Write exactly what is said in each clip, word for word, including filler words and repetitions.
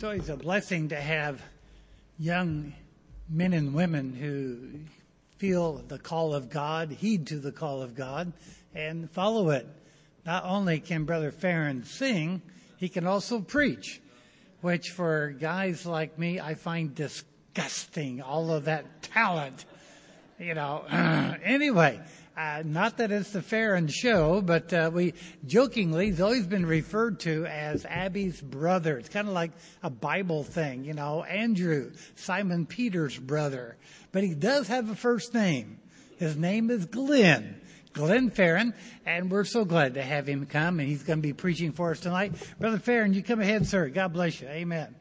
It's always a blessing to have young men and women who feel the call of God, heed to the call of God, and follow it. Not only can Brother Farron sing, he can also preach, which for guys like me, I find disgusting, all of that talent. You know, anyway, uh, not that it's the Farron show, but uh, we jokingly, he's always been referred to as Abby's brother. It's kind of like a Bible thing, you know, Andrew, Simon Peter's brother. But he does have a first name. His name is Glenn, Glenn Farron, and we're so glad to have him come, and he's going to be preaching for us tonight. Brother Farron, you come ahead, sir. God bless you. Amen.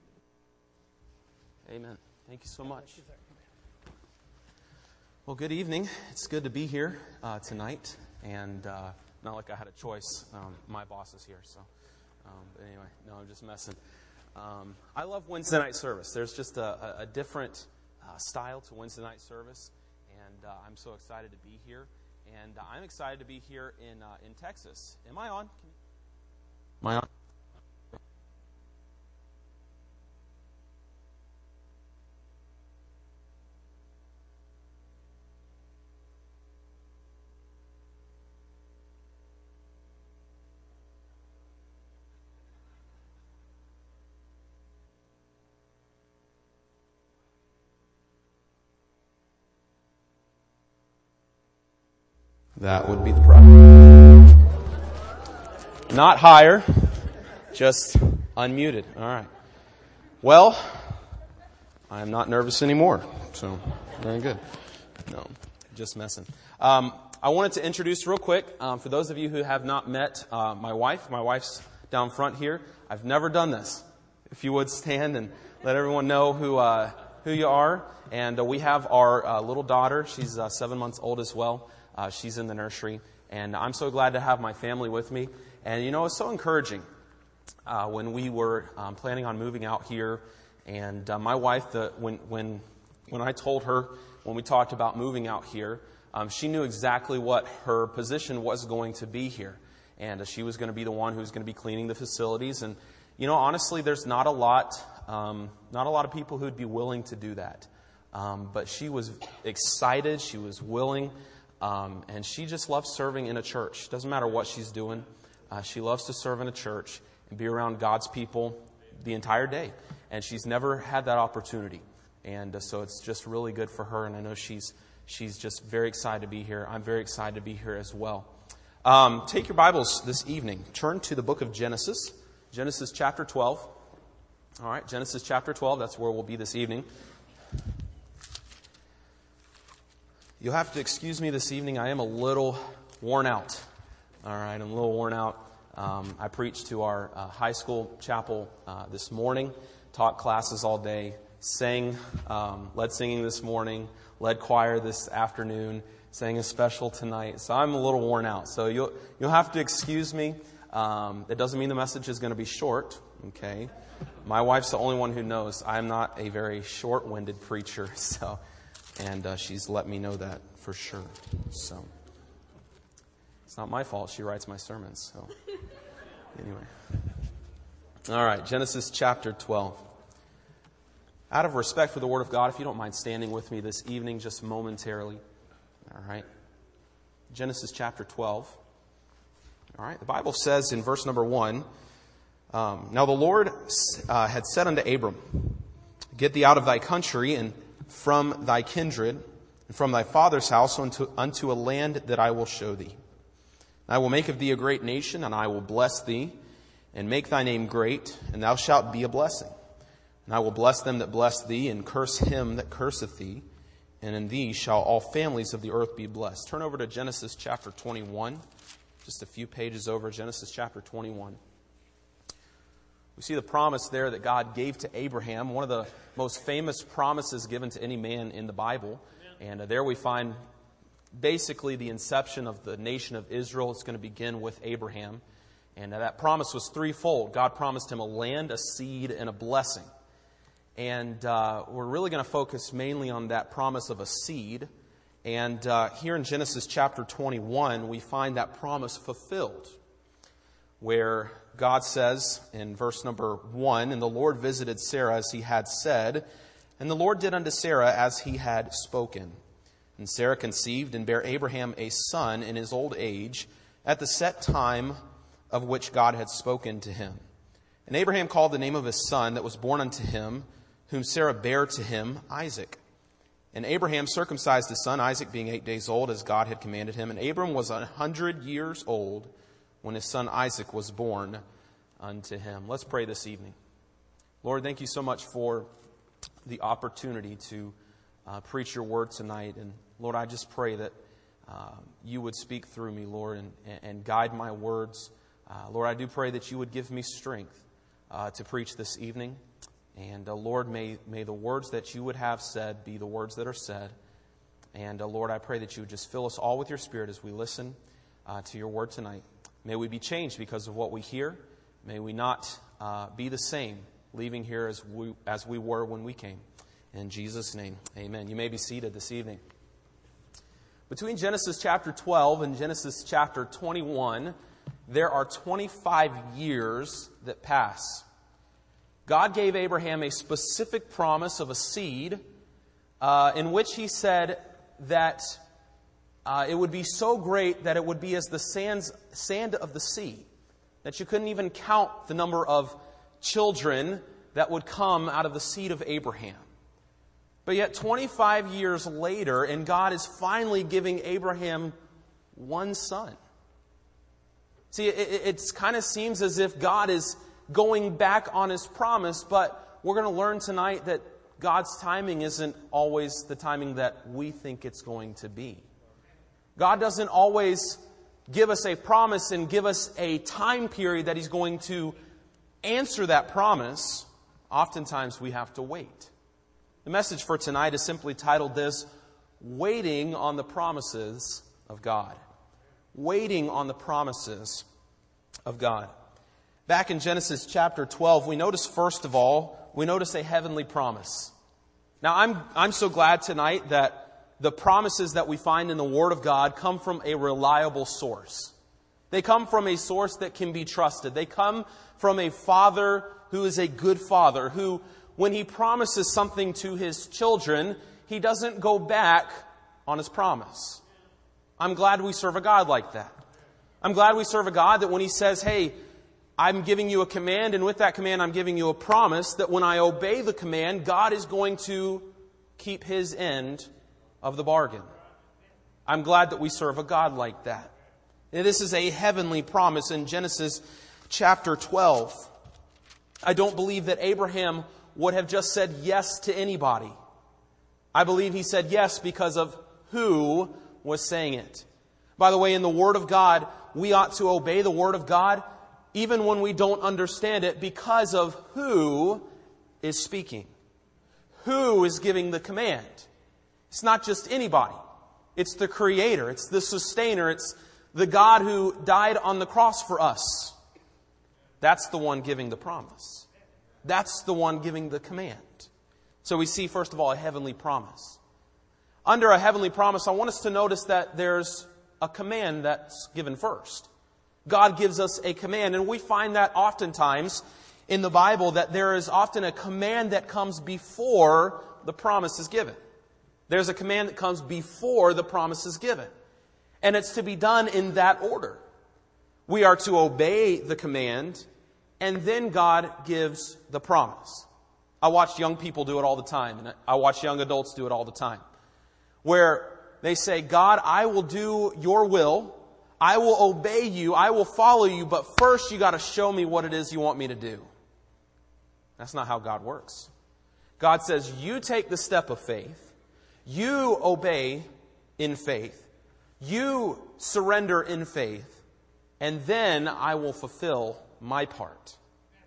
Amen. Thank you so much. Well, good evening. It's good to be here uh, tonight, and uh, not like I had a choice. Um, my boss is here, so. Um, but anyway, no, I'm just messing. Um, I love Wednesday night service. There's just a, a, a different uh, style to Wednesday night service, and uh, I'm so excited to be here. And uh, I'm excited to be here in uh, in Texas. Am I on? Am I on? That would be the problem. Not higher, just unmuted. All right. Well, I am not nervous anymore, so very good. No, just messing. Um, I wanted to introduce real quick, um, for those of you who have not met uh, my wife. My wife's down front here. I've never done this. If you would stand and let everyone know who uh, who you are. And uh, we have our uh, little daughter. She's uh, seven months old as well. Uh, she's in the nursery, and I'm so glad to have my family with me. And, you know, it's so encouraging uh, when we were um, planning on moving out here. And uh, my wife, the, when when when I told her, when we talked about moving out here, um, she knew exactly what her position was going to be here. And uh, she was going to be the one who was going to be cleaning the facilities. And, you know, honestly, there's not a lot, um, not a lot of people who'd be willing to do that. Um, but she was excited. She was willing. Um, and she just loves serving in a church. Doesn't matter what she's doing. Uh, she loves to serve in a church and be around God's people the entire day. And she's never had that opportunity. And uh, so it's just really good for her. And I know she's she's just very excited to be here. I'm very excited to be here as well. Um, take your Bibles this evening. Turn to the book of Genesis. Genesis chapter twelve. All right, Genesis chapter twelve. That's where we'll be this evening. You'll have to excuse me this evening. I am a little worn out. All right, I'm a little worn out. Um, I preached to our uh, high school chapel uh, this morning, taught classes all day, sang, um, led singing this morning, led choir this afternoon, sang a special tonight. So I'm a little worn out. So you'll you'll have to excuse me. Um, it doesn't mean the message is going to be short. Okay, my wife's the only one who knows I'm not a very short-winded preacher. So. And uh, she's let me know that for sure. So it's not my fault. She writes my sermons. So anyway. All right, Genesis chapter twelve. Out of respect for the Word of God, if you don't mind standing with me this evening just momentarily. All right. Genesis chapter twelve. All right. The Bible says in verse number one, um, Now the Lord uh, had said unto Abram, Get thee out of thy country and from thy kindred, and from thy father's house unto, unto a land that I will show thee. I will make of thee a great nation, and I will bless thee, and make thy name great, and thou shalt be a blessing. And I will bless them that bless thee, and curse him that curseth thee, and in thee shall all families of the earth be blessed. Turn over to Genesis chapter twenty-one, just a few pages over, Genesis chapter twenty-one. We see the promise there that God gave to Abraham, one of the most famous promises given to any man in the Bible. And uh, there we find basically the inception of the nation of Israel. It's going to begin with Abraham. And uh, that promise was threefold. God promised him a land, a seed, and a blessing. And uh, we're really going to focus mainly on that promise of a seed. And uh, here in Genesis chapter twenty-one, we find that promise fulfilled, where God says in verse number one, "And the Lord visited Sarah as he had said, and the Lord did unto Sarah as he had spoken. And Sarah conceived and bare Abraham a son in his old age, at the set time of which God had spoken to him. And Abraham called the name of his son that was born unto him, whom Sarah bare to him, Isaac. And Abraham circumcised his son, Isaac being eight days old, as God had commanded him. And Abram was a hundred years old when his son Isaac was born unto him." Let's pray this evening. Lord, thank you so much for the opportunity to uh, preach your word tonight. And Lord, I just pray that uh, you would speak through me, Lord, and, and guide my words. Uh, Lord, I do pray that you would give me strength uh, to preach this evening. And uh, Lord, may, may the words that you would have said be the words that are said. And uh, Lord, I pray that you would just fill us all with your Spirit as we listen uh, to your word tonight. May we be changed because of what we hear. May we not uh, be the same leaving here as we, as we were when we came. In Jesus' name, amen. You may be seated this evening. Between Genesis chapter twelve and Genesis chapter twenty-one, there are twenty-five years that pass. God gave Abraham a specific promise of a seed uh, in which he said that uh, it would be so great that it would be as the sands, sand of the sea, that you couldn't even count the number of children that would come out of the seed of Abraham. But yet twenty-five years later, and God is finally giving Abraham one son. See, it, it kind of seems as if God is going back on his promise, but we're going to learn tonight that God's timing isn't always the timing that we think it's going to be. God doesn't always give us a promise and give us a time period that he's going to answer that promise. Oftentimes we have to wait. The message for tonight is simply titled this, Waiting on the Promises of God. Waiting on the promises of God. Back in Genesis chapter twelve, we notice first of all, we notice a heavenly promise. Now, I'm, I'm so glad tonight that the promises that we find in the Word of God come from a reliable source. They come from a source that can be trusted. They come from a Father who is a good Father, who, when He promises something to His children, He doesn't go back on His promise. I'm glad we serve a God like that. I'm glad we serve a God that when He says, hey, I'm giving you a command, and with that command I'm giving you a promise, that when I obey the command, God is going to keep His end of the bargain. I'm glad that we serve a God like that. And this is a heavenly promise in Genesis chapter twelve. I don't believe that Abraham would have just said yes to anybody. I believe he said yes because of who was saying it. By the way, in the Word of God, we ought to obey the Word of God even when we don't understand it because of who is speaking. Who is giving the command? It's not just anybody. It's the Creator. It's the Sustainer. It's the God who died on the cross for us. That's the one giving the promise. That's the one giving the command. So we see, first of all, a heavenly promise. Under a heavenly promise, I want us to notice that there's a command that's given first. God gives us a command, and we find that oftentimes in the Bible that there is often a command that comes before the promise is given. There's a command that comes before the promise is given. And it's to be done in that order. We are to obey the command, and then God gives the promise. I watch young people do it all the time, and I watch young adults do it all the time. Where they say, God, I will do your will. I will obey you. I will follow you. But first you got to show me what it is you want me to do. That's not how God works. God says, you take the step of faith. You obey in faith. You surrender in faith. And then I will fulfill my part.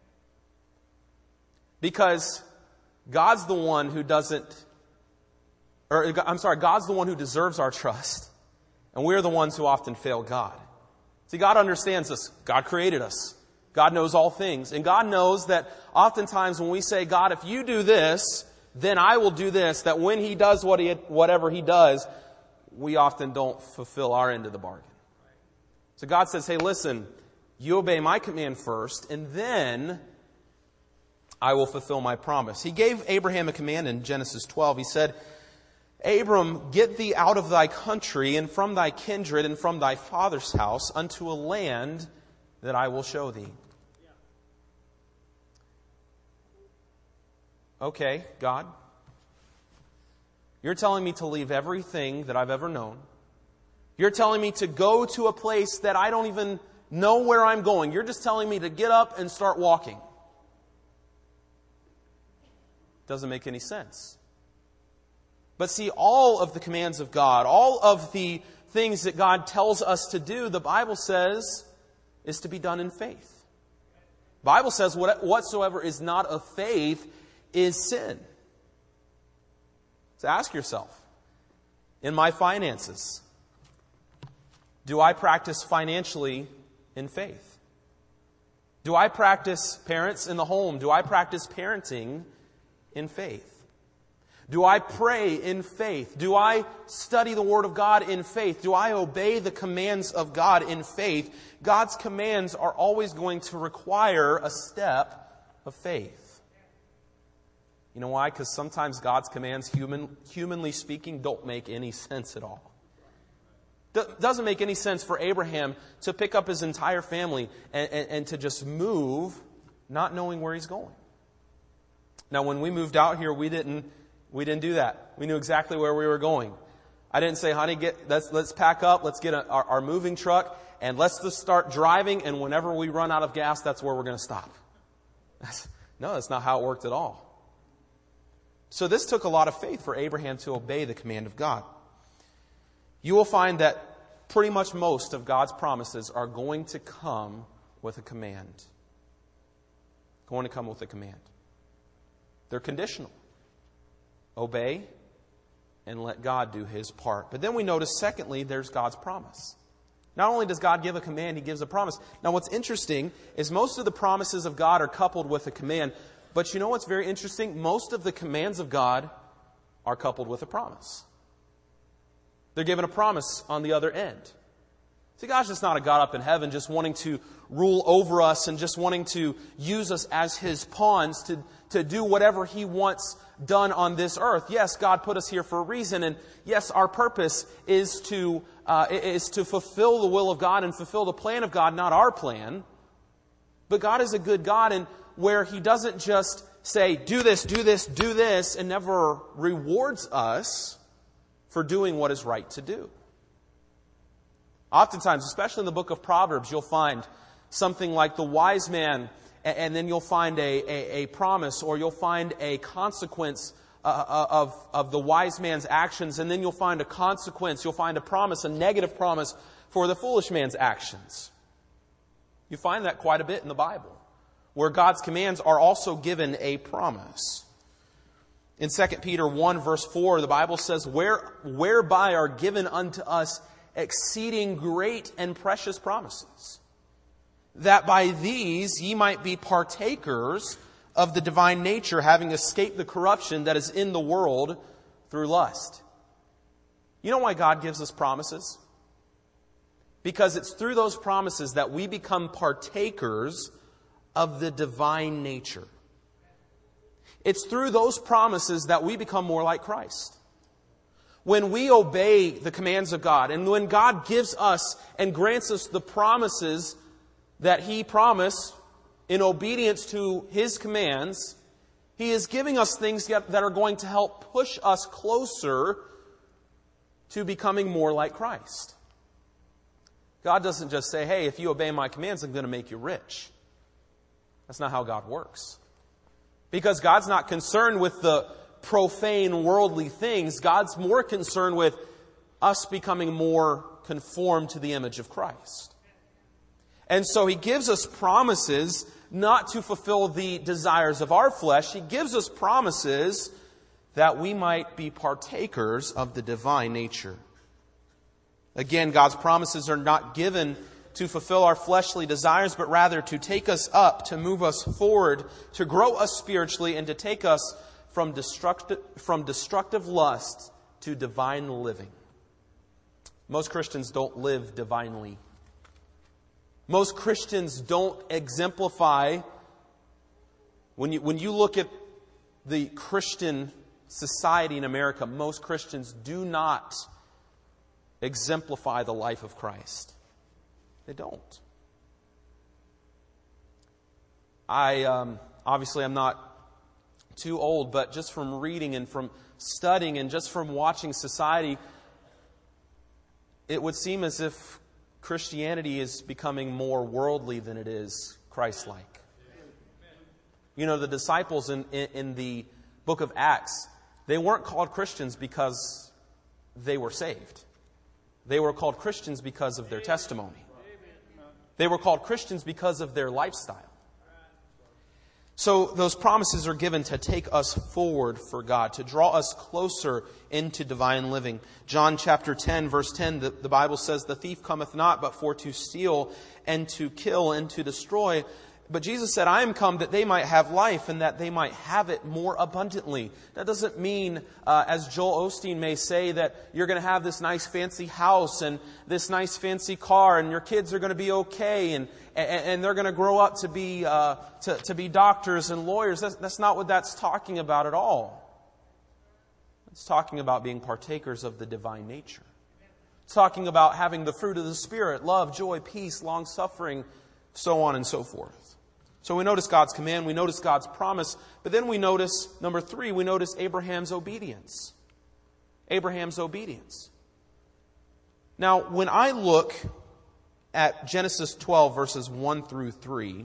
Because God's the one who doesn't, or I'm sorry, God's the one who deserves our trust. And we're the ones who often fail God. See, God understands us. God created us. God knows all things. And God knows that oftentimes when we say, God, if you do this, then I will do this, that when He does what he, whatever He does, we often don't fulfill our end of the bargain. So God says, hey, listen, You obey my command first, and then I will fulfill my promise. He gave Abraham a command in Genesis twelve. He said, Abram, get thee out of thy country and from thy kindred and from thy father's house unto a land that I will show thee. Okay, God, you're telling me to leave everything that I've ever known. You're telling me to go to a place that I don't even know where I'm going. You're just telling me to get up and start walking. Doesn't make any sense. But see, all of the commands of God, all of the things that God tells us to do, the Bible says is to be done in faith. The Bible says what, whatsoever is not of faith is sin. So ask yourself, in my finances, do I practice financially in faith? Do I practice, parents in the home, do I practice parenting in faith? Do I pray in faith? Do I study the Word of God in faith? Do I obey the commands of God in faith? God's commands are always going to require a step of faith. You know why? Because sometimes God's commands, human, humanly speaking, don't make any sense at all. It doesn't make any sense for Abraham to pick up his entire family and, and, and to just move not knowing where he's going. Now, when we moved out here, we didn't we didn't do that. We knew exactly where we were going. I didn't say, honey, get let's let's pack up, let's get a, our, our moving truck, and let's just start driving, and whenever we run out of gas, that's where we're going to stop. That's, no, that's not how it worked at all. So this took a lot of faith for Abraham to obey the command of God. You will find that pretty much most of God's promises are going to come with a command. Going to come with a command. They're conditional. Obey and let God do His part. But then we notice, secondly, there's God's promise. Not only does God give a command, He gives a promise. Now what's interesting is most of the promises of God are coupled with a command. But you know what's very interesting? Most of the commands of God are coupled with a promise. They're given a promise on the other end. See, God's just not a God up in heaven just wanting to rule over us and just wanting to use us as His pawns to, to do whatever He wants done on this earth. Yes, God put us here for a reason, and yes, our purpose is to uh, is to fulfill the will of God and fulfill the plan of God, not our plan. But God is a good God, and where He doesn't just say, do this, do this, do this, and never rewards us for doing what is right to do. Oftentimes, especially in the book of Proverbs, you'll find something like the wise man, and then you'll find a, a, a promise, or you'll find a consequence uh, of, of the wise man's actions, and then you'll find a consequence, you'll find a promise, a negative promise for the foolish man's actions. You find that quite a bit in the Bible, where God's commands are also given a promise. In Second Peter one, verse four, the Bible says, Where, whereby are given unto us exceeding great and precious promises, that by these ye might be partakers of the divine nature, having escaped the corruption that is in the world through lust. You know why God gives us promises? Because it's through those promises that we become partakers of the divine nature. It's through those promises that we become more like Christ. When we obey the commands of God, and when God gives us and grants us the promises that He promised in obedience to His commands, He is giving us things that are going to help push us closer to becoming more like Christ. God doesn't just say, hey, if you obey my commands, I'm going to make you rich. That's not how God works. Because God's not concerned with the profane worldly things. God's more concerned with us becoming more conformed to the image of Christ. And so He gives us promises not to fulfill the desires of our flesh. He gives us promises that we might be partakers of the divine nature. Again, God's promises are not given to fulfill our fleshly desires, but rather to take us up, to move us forward, to grow us spiritually, and to take us from destructive, from destructive lust to divine living. Most Christians don't live divinely. Most Christians don't exemplify, when you, when you look at the Christian society in America, most Christians do not exemplify the life of Christ. They don't. I, um, obviously I'm not too old, but just from reading and from studying and just from watching society, it would seem as if Christianity is becoming more worldly than it is Christ-like. You know, the disciples in, in, in the book of Acts, they weren't called Christians because they were saved. They were called Christians because of their testimony. They were called Christians because of their lifestyle. So those promises are given to take us forward for God, to draw us closer into divine living. John chapter ten, verse ten, the, the Bible says, "The thief cometh not but for to steal and to kill and to destroy. But Jesus said, I am come that they might have life and that they might have it more abundantly." That doesn't mean, uh, as Joel Osteen may say, that you're going to have this nice fancy house and this nice fancy car and your kids are going to be okay and and, and they're going to grow up to be uh, to, to be doctors and lawyers. That's, that's not what that's talking about at all. It's talking about being partakers of the divine nature. It's talking about having the fruit of the Spirit: love, joy, peace, long-suffering, so on and so forth. So we notice God's command, we notice God's promise, but then we notice, number three, we notice Abraham's obedience. Abraham's obedience. Now, when I look at Genesis twelve, verses one through three,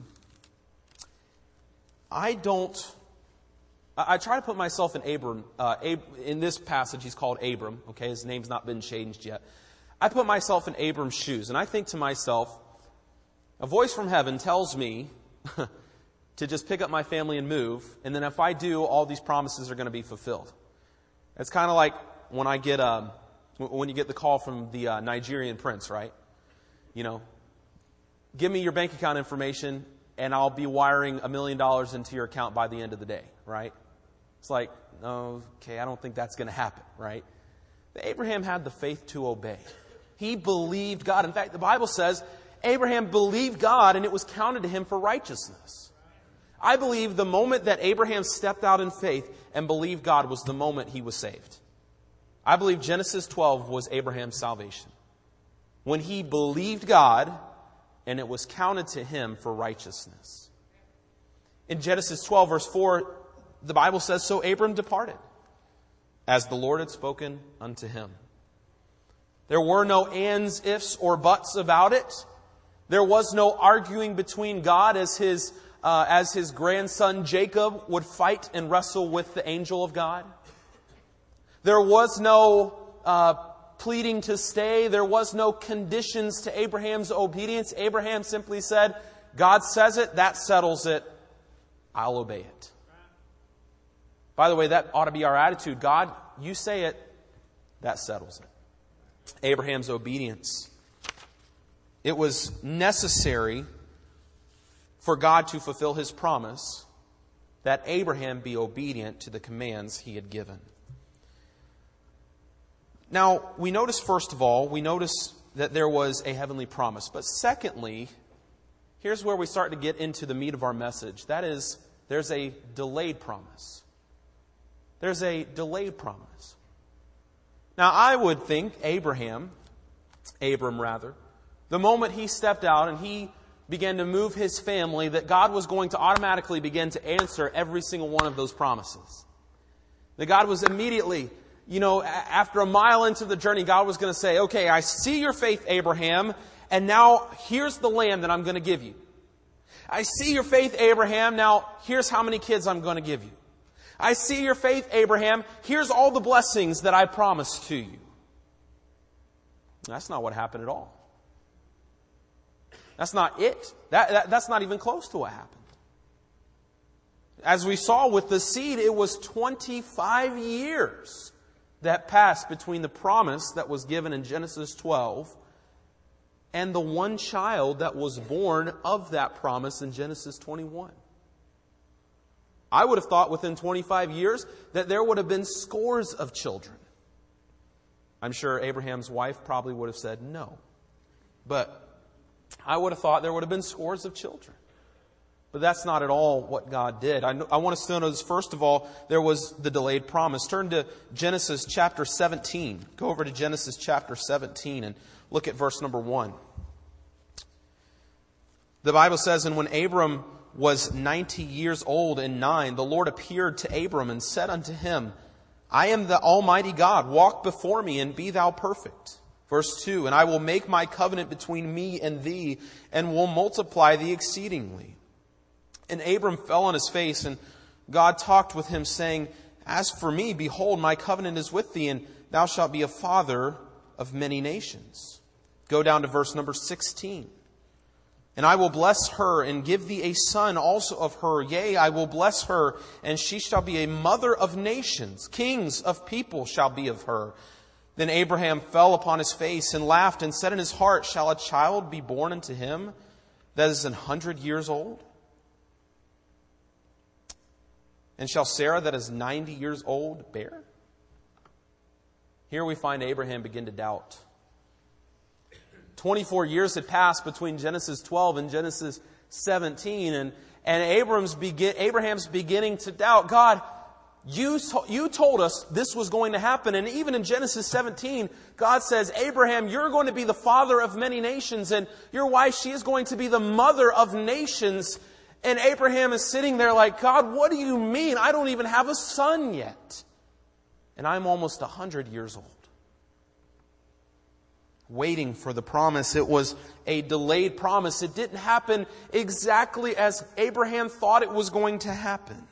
I don't, I try to put myself in Abram, uh, Ab, in this passage he's called Abram, okay, his name's not been changed yet. I put myself in Abram's shoes, and I think to myself, a voice from heaven tells me to just pick up my family and move, and then if I do, all these promises are going to be fulfilled. It's kind of like when I get um, when you get the call from the uh, Nigerian prince, right? You know, give me your bank account information, and I'll be wiring a million dollars into your account by the end of the day, right? It's like, oh, okay, I don't think that's going to happen, right? But Abraham had the faith to obey. He believed God. In fact, the Bible says Abraham believed God and it was counted to him for righteousness. I believe the moment that Abraham stepped out in faith and believed God was the moment he was saved. I believe Genesis twelve was Abraham's salvation. When he believed God and it was counted to him for righteousness. In Genesis twelve, verse four, the Bible says, "So Abram departed, as the Lord had spoken unto him." There were no ands, ifs, or buts about it. There was no arguing between God as his, uh, as his grandson Jacob would fight and wrestle with the angel of God. There was no uh, pleading to stay. There was no conditions to Abraham's obedience. Abraham simply said, God says it, that settles it. I'll obey it. By the way, that ought to be our attitude. God, you say it, that settles it. Abraham's obedience. It was necessary for God to fulfill His promise that Abraham be obedient to the commands He had given. Now, we notice, first of all, we notice that there was a heavenly promise. But secondly, here's where we start to get into the meat of our message. That is, there's a delayed promise. There's a delayed promise. Now, I would think Abraham, Abram rather, the moment he stepped out and he began to move his family, that God was going to automatically begin to answer every single one of those promises. That God was immediately, you know, after a mile into the journey, God was going to say, okay, I see your faith, Abraham, and now here's the land that I'm going to give you. I see your faith, Abraham, now here's how many kids I'm going to give you. I see your faith, Abraham, here's all the blessings that I promised to you. That's not what happened at all. That's not it. That, that, that's not even close to what happened. As we saw with the seed, it was twenty-five years that passed between the promise that was given in Genesis twelve and the one child that was born of that promise in Genesis twenty-one. I would have thought within twenty-five years that there would have been scores of children. I'm sure Abraham's wife probably would have said no. But I would have thought there would have been scores of children. But that's not at all what God did. I, I want us to notice, first of all, there was the delayed promise. Turn to Genesis chapter seventeen. Go over to Genesis chapter seventeen and look at verse number one. The Bible says, "And when Abram was ninety years old and nine, the Lord appeared to Abram and said unto him, I am the Almighty God. Walk before me and be thou perfect." Verse two, "And I will make my covenant between me and thee, and will multiply thee exceedingly." And Abram fell on his face, and God talked with him, saying, "As for me, behold, my covenant is with thee, and thou shalt be a father of many nations." Go down to verse number sixteen. "And I will bless her, and give thee a son also of her. Yea, I will bless her, and she shall be a mother of nations. Kings of people shall be of her." Then Abraham fell upon his face and laughed, and said in his heart, "Shall a child be born unto him that is an hundred years old? And shall Sarah that is ninety years old bear?" Here we find Abraham begin to doubt. twenty-four years had passed between Genesis twelve and Genesis seventeen, and, and Abraham's, begin, Abraham's beginning to doubt. God, you, you told us this was going to happen. And even in Genesis seventeen, God says, "Abraham, you're going to be the father of many nations, and your wife, she is going to be the mother of nations." And Abraham is sitting there like, "God, what do you mean? I don't even have a son yet. And I'm almost a hundred years old." Waiting for the promise. It was a delayed promise. It didn't happen exactly as Abraham thought it was going to happen.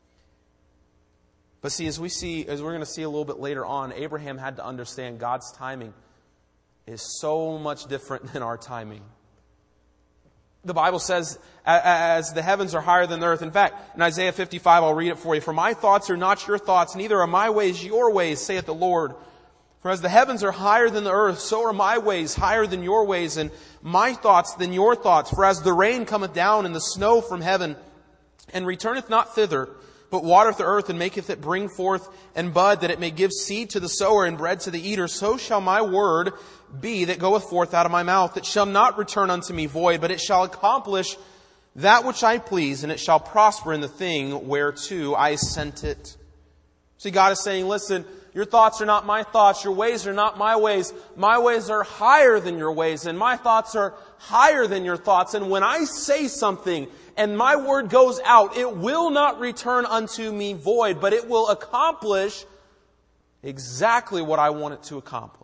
But see, as we see, as we're going to see a little bit later on, Abraham had to understand God's timing is so much different than our timing. The Bible says, as the heavens are higher than the earth. In fact, in Isaiah fifty-five, I'll read it for you. "For my thoughts are not your thoughts, neither are my ways your ways, saith the Lord. For as the heavens are higher than the earth, so are my ways higher than your ways, and my thoughts than your thoughts. For as the rain cometh down and the snow from heaven, and returneth not thither, but watereth the earth, and maketh it bring forth and bud, that it may give seed to the sower and bread to the eater, so shall my word be that goeth forth out of my mouth. It shall not return unto me void, but it shall accomplish that which I please, and it shall prosper in the thing whereto I sent it." See, God is saying, listen, your thoughts are not my thoughts. Your ways are not my ways. My ways are higher than your ways, and my thoughts are higher than your thoughts. And when I say something and my word goes out, it will not return unto me void, but it will accomplish exactly what I want it to accomplish.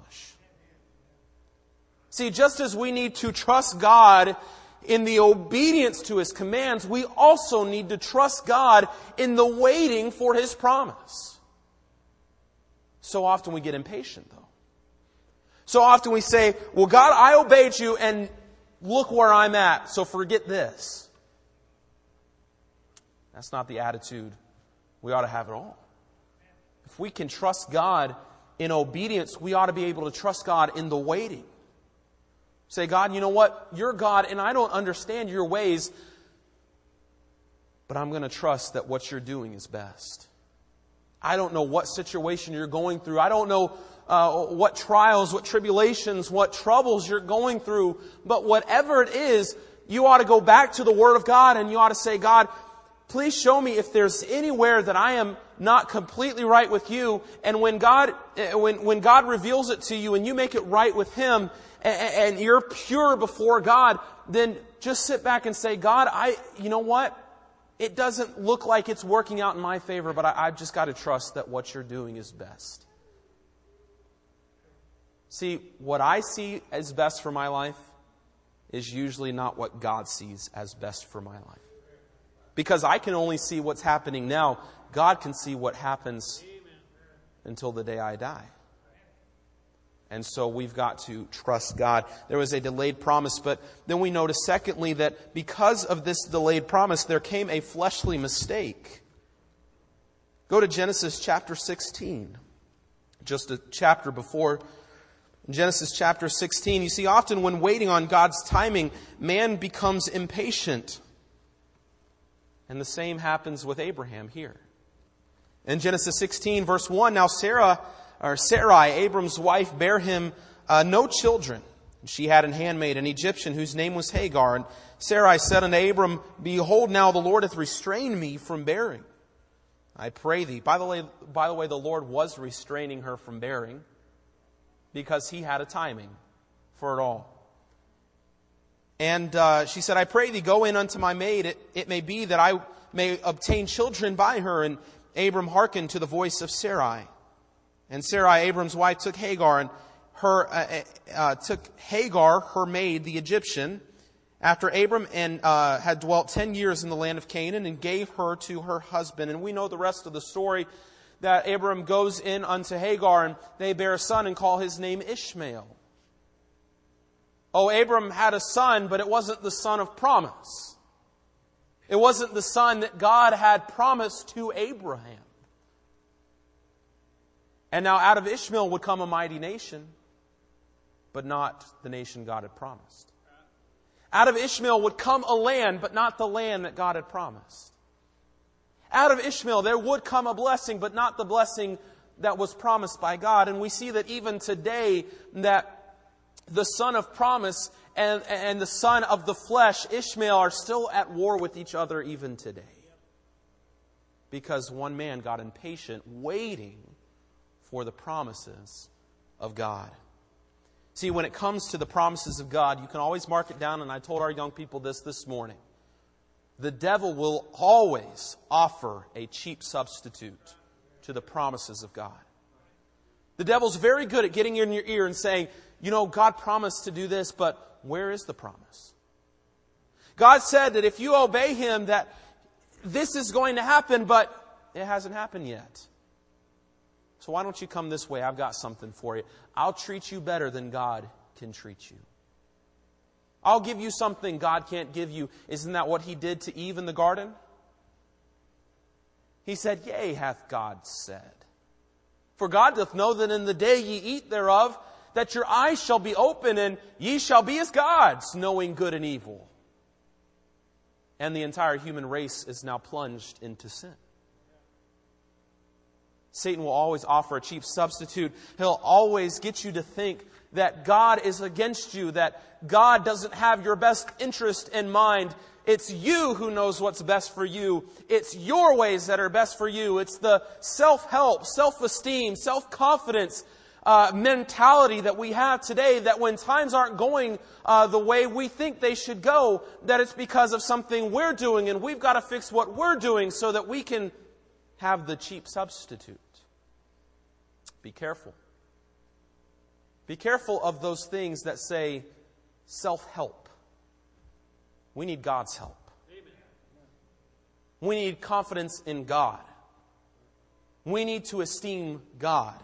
See, just as we need to trust God in the obedience to His commands, we also need to trust God in the waiting for His promise. So often we get impatient, though. So often we say, "Well, God, I obeyed you, and look where I'm at, so forget this." That's not the attitude we ought to have at all. If we can trust God in obedience, we ought to be able to trust God in the waiting. Say, "God, you know what? You're God, and I don't understand your ways, but I'm going to trust that what you're doing is best. I don't know what situation you're going through. I don't know uh, what trials, what tribulations, what troubles you're going through, but whatever it is, you ought to go back to the Word of God, and you ought to say, God, please show me if there's anywhere that I am not completely right with you. And when God, when, when God reveals it to you and you make it right with Him, and, and you're pure before God, then just sit back and say, God, I, you know what? It doesn't look like it's working out in my favor, but I, I've just got to trust that what you're doing is best. See, what I see as best for my life is usually not what God sees as best for my life. Because I can only see what's happening now. God can see what happens until the day I die. And so we've got to trust God. There was a delayed promise, but then we notice secondly that because of this delayed promise, there came a fleshly mistake. Go to Genesis chapter sixteen. Just a chapter before. In Genesis chapter sixteen, you see, often when waiting on God's timing, man becomes impatient. And the same happens with Abraham here. In Genesis sixteen, verse one, now Sarah, or Sarai, Abram's wife, bare him uh, no children. She had an handmaid, an Egyptian, whose name was Hagar. And Sarai said unto Abram, Behold, now the Lord hath restrained me from bearing. I pray thee. By the way, by the way, the Lord was restraining her from bearing because He had a timing for it all. And uh, she said, I pray thee, go in unto my maid. It, it may be that I may obtain children by her. And Abram hearkened to the voice of Sarai. And Sarai, Abram's wife, took Hagar and her uh, uh, took Hagar, her maid, the Egyptian, after Abram and uh, had dwelt ten years in the land of Canaan, and gave her to her husband. And we know the rest of the story, that Abram goes in unto Hagar, and they bear a son and call his name Ishmael. Oh, Abram had a son, but it wasn't the son of promise. It wasn't the son that God had promised to Abraham. And now out of Ishmael would come a mighty nation, but not the nation God had promised. Out of Ishmael would come a land, but not the land that God had promised. Out of Ishmael there would come a blessing, but not the blessing that was promised by God. And we see that even today, that the son of promise and, and the son of the flesh, Ishmael, are still at war with each other even today. Because one man got impatient waiting for the promises of God. See, when it comes to the promises of God, you can always mark it down, and I told our young people this this morning. The devil will always offer a cheap substitute to the promises of God. The devil's very good at getting in your ear and saying, you know, God promised to do this, but where is the promise? God said that if you obey Him, that this is going to happen, but it hasn't happened yet. So why don't you come this way? I've got something for you. I'll treat you better than God can treat you. I'll give you something God can't give you. Isn't that what He did to Eve in the garden? He said, Yea, hath God said. For God doth know that in the day ye eat thereof, that your eyes shall be open, and ye shall be as gods, knowing good and evil. And the entire human race is now plunged into sin. Satan will always offer a cheap substitute. He'll always get you to think that God is against you, that God doesn't have your best interest in mind. It's you who knows what's best for you. It's your ways that are best for you. It's the self-help, self-esteem, self-confidence uh, mentality that we have today, that when times aren't going uh, the way we think they should go, that it's because of something we're doing, and we've got to fix what we're doing so that we can have the cheap substitute. Be careful. Be careful of those things that say self-help. We need God's help. Amen. We need confidence in God. We need to esteem God.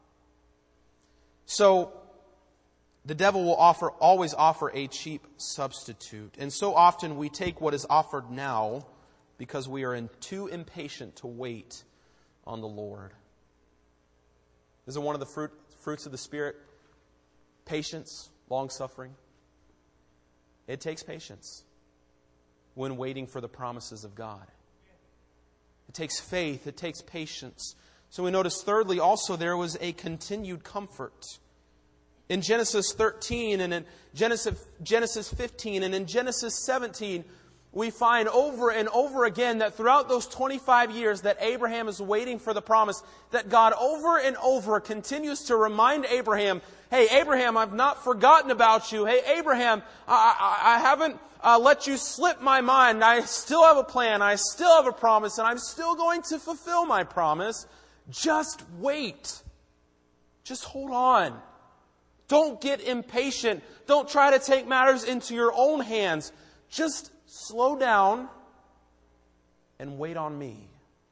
So, the devil will offer, always offer a cheap substitute. And so often we take what is offered now because we are in, too impatient to wait on the Lord. Isn't one of the fruit, fruits of the Spirit patience, long-suffering? It takes patience when waiting for the promises of God. It takes faith. It takes patience. So we notice thirdly also there was a continued comfort. In Genesis thirteen and in Genesis, Genesis fifteen and in Genesis seventeen, we find over and over again that throughout those twenty-five years that Abraham is waiting for the promise, that God over and over continues to remind Abraham, hey, Abraham, I've not forgotten about you. Hey, Abraham, I, I, I haven't uh, let you slip my mind. I still have a plan. I still have a promise, and I'm still going to fulfill my promise. Just wait. Just hold on. Don't get impatient. Don't try to take matters into your own hands. Just slow down and wait on me.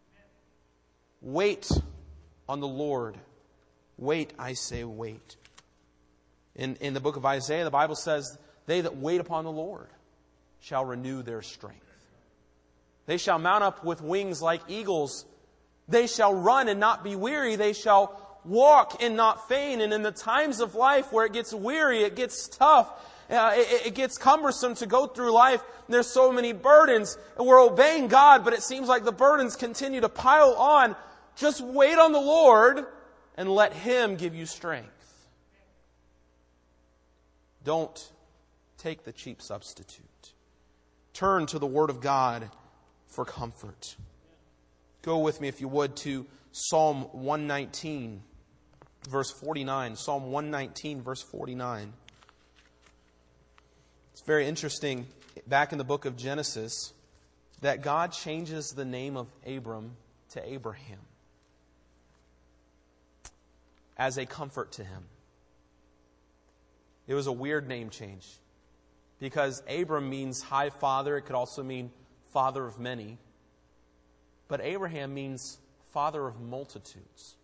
Wait on the Lord. Wait, I say wait. In, in the book of Isaiah, the Bible says, they that wait upon the Lord shall renew their strength. They shall mount up with wings like eagles. They shall run and not be weary. They shall walk and not faint. And in the times of life where it gets weary, it gets tough, Uh, it, it gets cumbersome to go through life. There's so many burdens. And we're obeying God, but it seems like the burdens continue to pile on. Just wait on the Lord and let Him give you strength. Don't take the cheap substitute. Turn to the Word of God for comfort. Go with me, if you would, to Psalm one nineteen, verse forty-nine. Psalm one nineteen, verse forty-nine. It's very interesting, back in the book of Genesis, that God changes the name of Abram to Abraham as a comfort to him. It was a weird name change, because Abram means high father. It could also mean father of many. But Abraham means father of multitudes.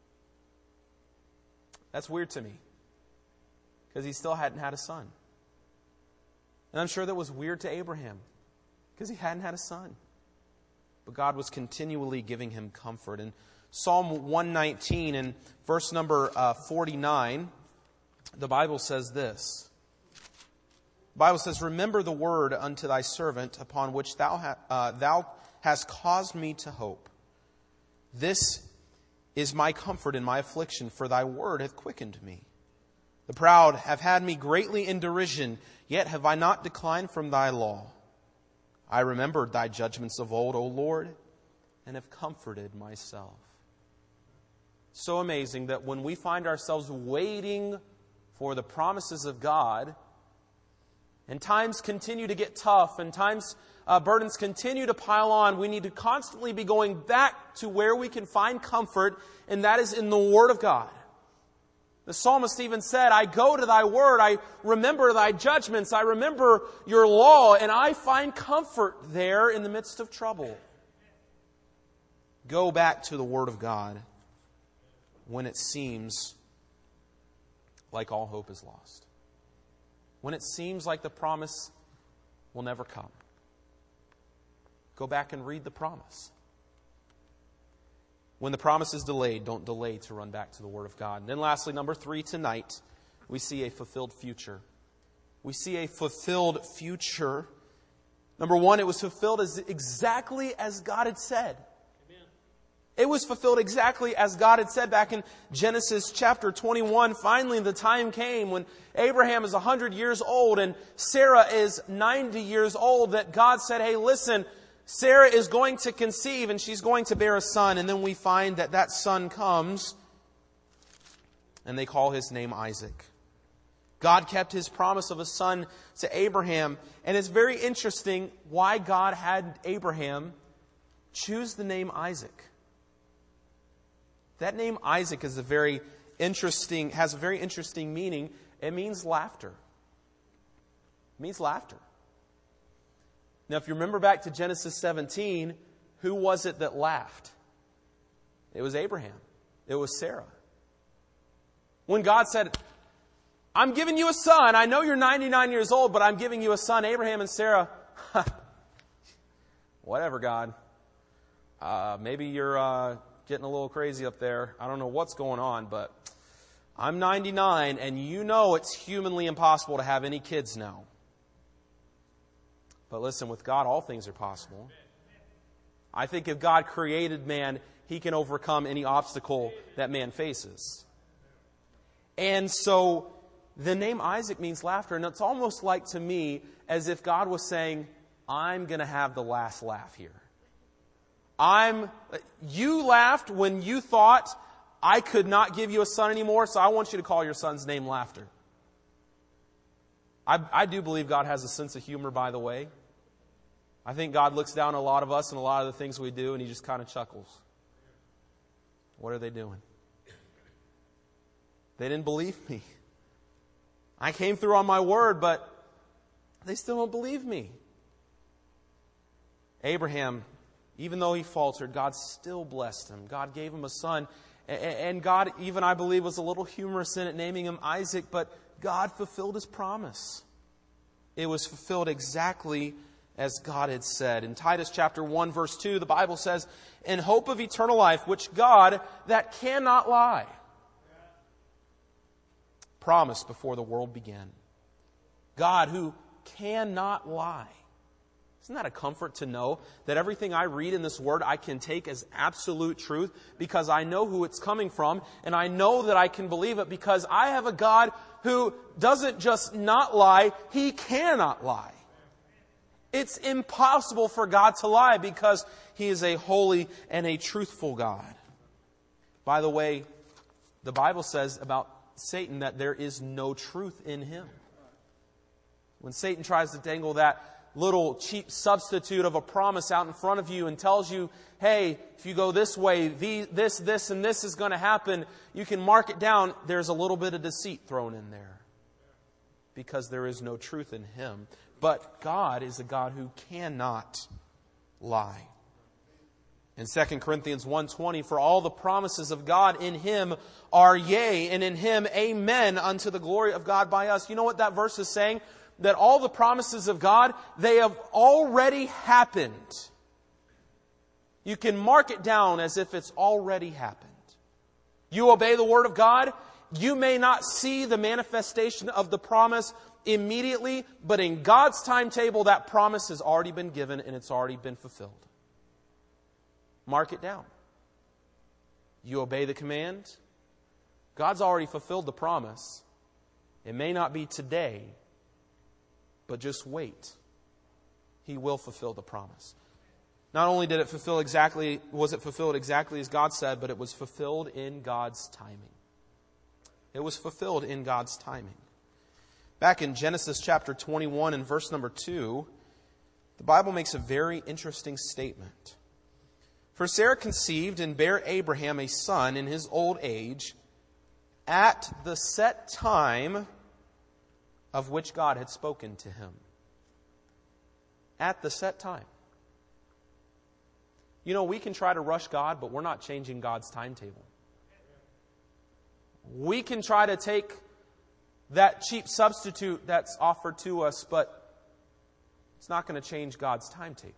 That's weird to me, because he still hadn't had a son. And I'm sure that was weird to Abraham, because he hadn't had a son. But God was continually giving him comfort. In Psalm one nineteen, and verse number uh, forty-nine, the Bible says this. The Bible says, "Remember the word unto thy servant, upon which thou, ha- uh, thou hast caused me to hope. This is my comfort in my affliction, for thy word hath quickened me. The proud have had me greatly in derision, yet have I not declined from thy law. I remembered thy judgments of old, O Lord, and have comforted myself." So amazing that when we find ourselves waiting for the promises of God, and times continue to get tough, and times uh, burdens continue to pile on, we need to constantly be going back to where we can find comfort, and that is in the Word of God. The psalmist even said, "I go to thy word, I remember thy judgments, I remember your law, and I find comfort there in the midst of trouble." Go back to the Word of God when it seems like all hope is lost. When it seems like the promise will never come. Go back and read the promise. When the promise is delayed, don't delay to run back to the Word of God. And then lastly, number three, tonight, we see a fulfilled future. We see a fulfilled future. Number one, it was fulfilled as exactly as God had said. Amen. It was fulfilled exactly as God had said back in Genesis chapter twenty-one. Finally, the time came when Abraham is one hundred years old and Sarah is ninety years old, that God said, "Hey, listen, Sarah is going to conceive and she's going to bear a son." And then we find that that son comes and they call his name Isaac. God kept His promise of a son to Abraham. And it's very interesting why God had Abraham choose the name Isaac. That name Isaac is a very interesting, has a very interesting meaning. It means laughter. It means laughter. Now, if you remember back to Genesis seventeen, who was it that laughed? It was Abraham. It was Sarah. When God said, "I'm giving you a son. I know you're ninety-nine years old, but I'm giving you a son," Abraham and Sarah, whatever, God. Uh, maybe you're uh, getting a little crazy up there. I don't know what's going on, but I'm ninety-nine, and you know it's humanly impossible to have any kids now. But listen, with God, all things are possible. I think if God created man, He can overcome any obstacle that man faces. And so the name Isaac means laughter. And it's almost like, to me, as if God was saying, "I'm going to have the last laugh here. I'm, you laughed when you thought I could not give you a son anymore, so I want you to call your son's name Laughter." I, I do believe God has a sense of humor, by the way. I think God looks down on a lot of us and a lot of the things we do, and He just kind of chuckles. What are they doing? They didn't believe me. I came through on my word, but they still don't believe me. Abraham, even though he faltered, God still blessed him. God gave him a son. And God, even I believe, was a little humorous in it, naming him Isaac, but God fulfilled His promise. It was fulfilled exactly as God had said. In Titus chapter one, verse two, the Bible says, "In hope of eternal life, which God, that cannot lie, promised before the world began." God who cannot lie. Isn't that a comfort to know that everything I read in this Word I can take as absolute truth, because I know who it's coming from, and I know that I can believe it because I have a God who doesn't just not lie, He cannot lie. It's impossible for God to lie because He is a holy and a truthful God. By the way, the Bible says about Satan that there is no truth in him. When Satan tries to dangle that little cheap substitute of a promise out in front of you and tells you, hey, if you go this way, this, this, and this is going to happen, you can mark it down. There's a little bit of deceit thrown in there because there is no truth in Him. But God is a God who cannot lie. In Second Corinthians one twenty, for all the promises of God in Him are yea, and in Him amen, unto the glory of God by us. You know what that verse is saying? That all the promises of God, they have already happened. You can mark it down as if it's already happened. You obey the Word of God, you may not see the manifestation of the promise immediately, but in God's timetable, that promise has already been given and it's already been fulfilled. Mark it down. You obey the command. God's already fulfilled the promise. It may not be today, but just wait. He will fulfill the promise. Not only did it fulfill exactly, was it fulfilled exactly as God said, but it was fulfilled in God's timing. It was fulfilled in God's timing. Back in Genesis chapter twenty-one and verse number two, the Bible makes a very interesting statement. For Sarah conceived and bare Abraham a son in his old age, at the set time of which God had spoken to him. At the set time. You know, we can try to rush God, but we're not changing God's timetable. We can try to take that cheap substitute that's offered to us, but it's not going to change God's timetable.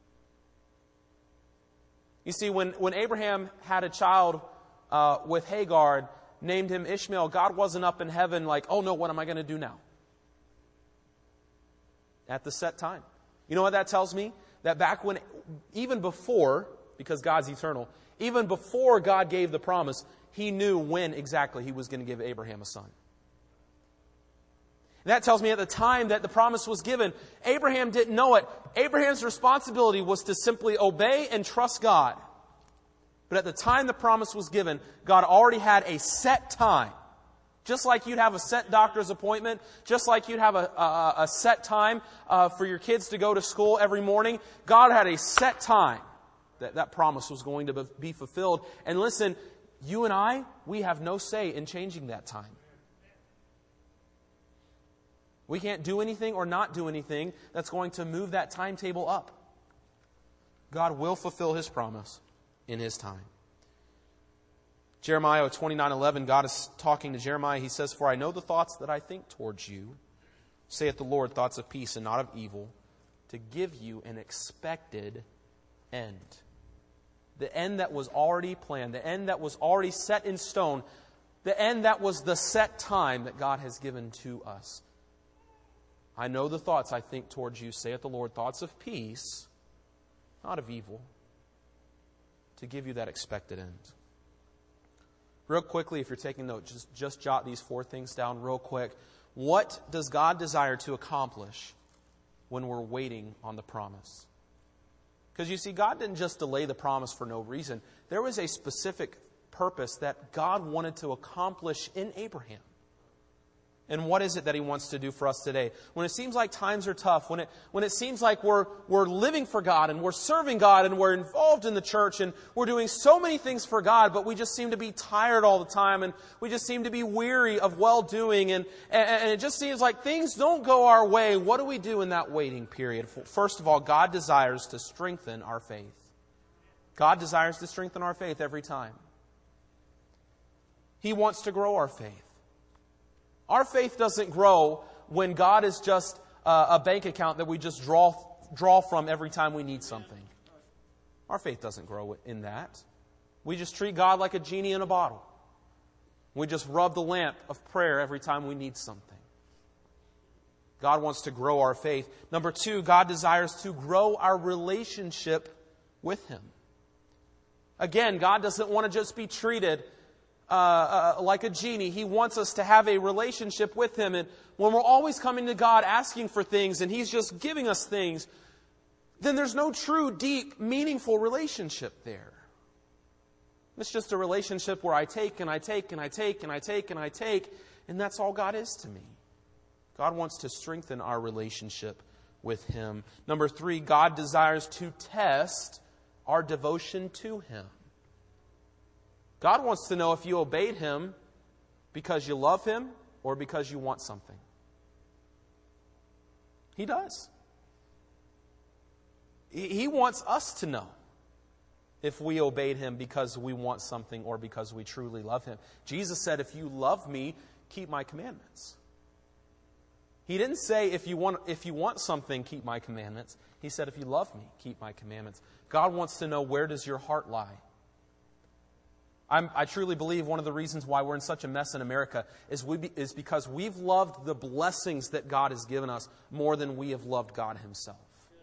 You see, when, when Abraham had a child uh, with Hagar, named him Ishmael, God wasn't up in heaven like, oh no, what am I going to do now? At the set time. You know what that tells me? That back when, even before, because God's eternal, even before God gave the promise, He knew when exactly He was going to give Abraham a son. And that tells me at the time that the promise was given, Abraham didn't know it. Abraham's responsibility was to simply obey and trust God. But at the time the promise was given, God already had a set time. Just like you'd have a set doctor's appointment, just like you'd have a, a, a set time uh, for your kids to go to school every morning, God had a set time that that promise was going to be fulfilled. And listen, you and I, we have no say in changing that time. We can't do anything or not do anything that's going to move that timetable up. God will fulfill His promise in His time. Jeremiah twenty-nine eleven, God is talking to Jeremiah. He says, for I know the thoughts that I think towards you, saith the Lord, thoughts of peace and not of evil, to give you an expected end. The end that was already planned, the end that was already set in stone, the end that was the set time that God has given to us. I know the thoughts I think towards you, saith the Lord, thoughts of peace, not of evil, to give you that expected end. Real quickly, if you're taking notes, just, just jot these four things down real quick. What does God desire to accomplish when we're waiting on the promise? Because you see, God didn't just delay the promise for no reason. There was a specific purpose that God wanted to accomplish in Abraham. And what is it that He wants to do for us today? When it seems like times are tough, when it when it seems like we're we're living for God and we're serving God and we're involved in the church and we're doing so many things for God, but we just seem to be tired all the time and we just seem to be weary of well-doing and, and, and it just seems like things don't go our way. What do we do in that waiting period? First of all, God desires to strengthen our faith. God desires to strengthen our faith every time. He wants to grow our faith. Our faith doesn't grow when God is just uh, a bank account that we just draw draw from every time we need something. Our faith doesn't grow in that. We just treat God like a genie in a bottle. We just rub the lamp of prayer every time we need something. God wants to grow our faith. Number two, God desires to grow our relationship with Him. Again, God doesn't want to just be treated uh, uh, like a genie. He wants us to have a relationship with Him. And when we're always coming to God asking for things and He's just giving us things, then there's no true, deep, meaningful relationship there. It's just a relationship where I take and I take and I take and I take and I take, and that's all God is to me. God wants to strengthen our relationship with Him. Number three, God desires to test our devotion to Him. God wants to know if you obeyed Him because you love Him or because you want something. He does. He wants us to know if we obeyed Him because we want something or because we truly love Him. Jesus said, if you love me, keep my commandments. He didn't say, if you want, if you want something, keep my commandments. He said, if you love me, keep my commandments. God wants to know, where does your heart lie? I'm, I truly believe one of the reasons why we're in such a mess in America is, we be, is because we've loved the blessings that God has given us more than we have loved God Himself.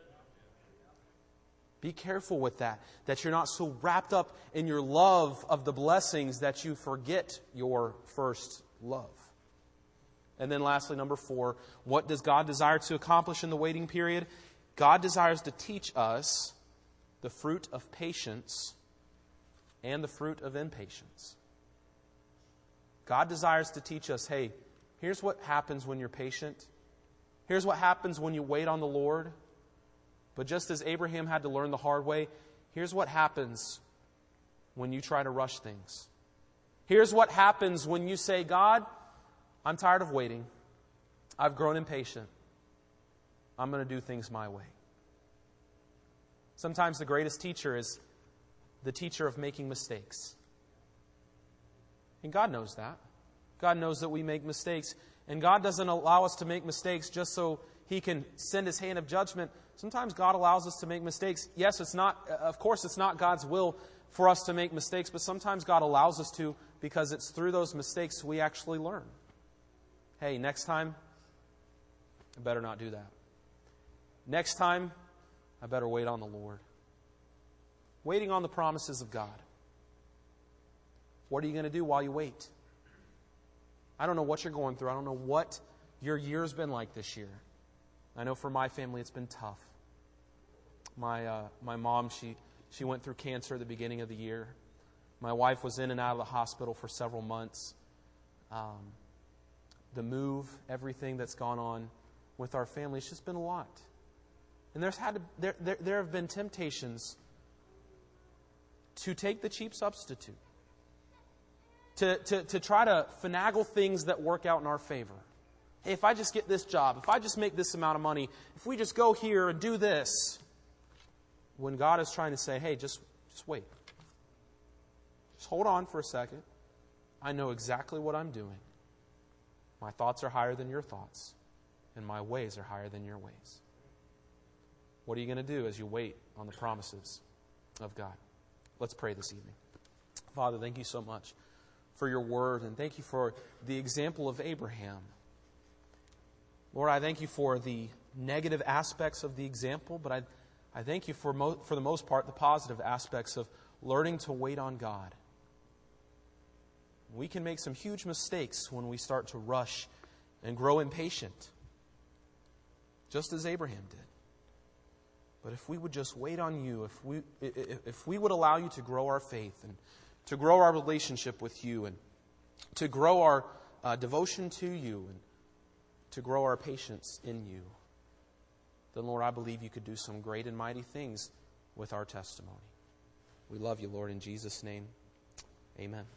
Be careful with that, that you're not so wrapped up in your love of the blessings that you forget your first love. And then lastly, number four, what does God desire to accomplish in the waiting period? God desires to teach us the fruit of patience and the fruit of impatience. God desires to teach us, hey, here's what happens when you're patient. Here's what happens when you wait on the Lord. But just as Abraham had to learn the hard way, here's what happens when you try to rush things. Here's what happens when you say, God, I'm tired of waiting. I've grown impatient. I'm going to do things my way. Sometimes the greatest teacher is the teacher of making mistakes. And God knows that. God knows that we make mistakes. And God doesn't allow us to make mistakes just so He can send His hand of judgment. Sometimes God allows us to make mistakes. Yes, it's not, of course, it's not God's will for us to make mistakes, but sometimes God allows us to because it's through those mistakes we actually learn. Hey, next time, I better not do that. Next time, I better wait on the Lord. Waiting on the promises of God. What are you going to do while you wait? I don't know what you're going through. I don't know what your year's been like this year. I know for my family it's been tough. My uh, my mom, she, she went through cancer at the beginning of the year. My wife was in and out of the hospital for several months. Um, the move, everything that's gone on with our family, it's just been a lot. And there's had to, there, there there have been temptations to take the cheap substitute. To, to, to try to finagle things that work out in our favor. Hey, if I just get this job, if I just make this amount of money, if we just go here and do this, when God is trying to say, hey, just, just wait. Just hold on for a second. I know exactly what I'm doing. My thoughts are higher than your thoughts, and my ways are higher than your ways. What are you going to do as you wait on the promises of God? Let's pray this evening. Father, thank you so much for your word, and thank you for the example of Abraham. Lord, I thank you for the negative aspects of the example, but I, I thank you for, mo- for the most part, the positive aspects of learning to wait on God. We can make some huge mistakes when we start to rush and grow impatient, just as Abraham did. But if we would just wait on you, if we, if we would allow you to grow our faith and to grow our relationship with you and to grow our uh, devotion to you and to grow our patience in you, then, Lord, I believe you could do some great and mighty things with our testimony. We love you, Lord, in Jesus' name. Amen.